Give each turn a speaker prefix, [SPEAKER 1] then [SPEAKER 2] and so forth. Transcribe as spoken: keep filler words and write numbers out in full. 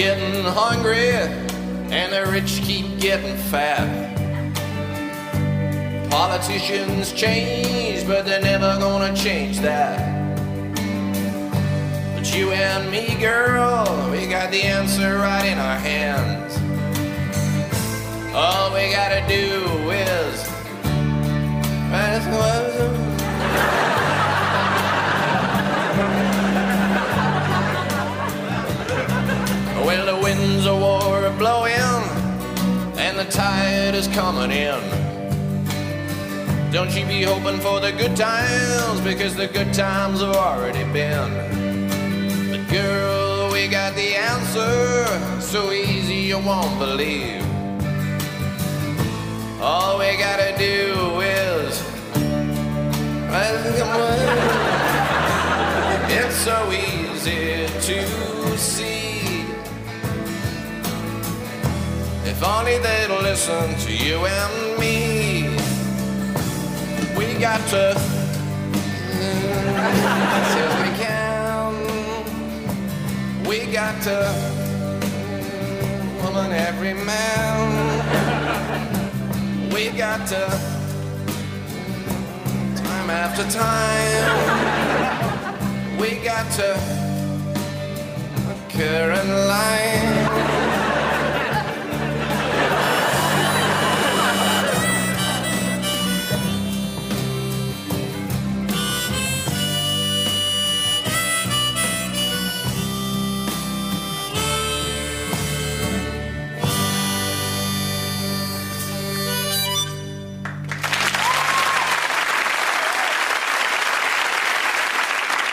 [SPEAKER 1] getting hungry and the rich keep getting fat. Politicians change, but they're never gonna change that. But you and me, girl, we got the answer right in our hands. All we gotta do is well, the winds of war are blowing and the tide is coming in. Don't you be hoping for the good times, because the good times have already been. But girl, we got the answer, so easy you won't believe. All we gotta do is it's so easy to see. If only they'd listen to you and me. We got to see if we can. We got to woman every man. We got to time after time. We got to occur in line.